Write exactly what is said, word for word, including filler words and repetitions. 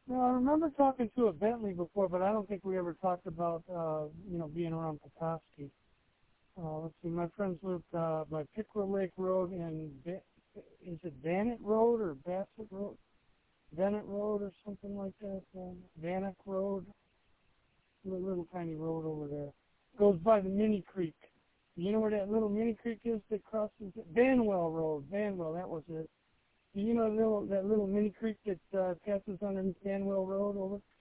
No, I remember talking to a Bentley before, but I don't think we ever talked about, uh, you know, being around Petoskey. Uh, let's see, my friends lived uh, by Pickerel Lake Road and, ba- is it Bannock Road or Bassett Road? Bennett Road or something like that. Uh, Bannock Road, a little, little tiny road over there. Goes by the mini creek. You know where that little mini creek is that crosses it? Banwell Road. Banwell, that was it. You know that little, that little mini creek that uh, passes underneath Banwell Road over?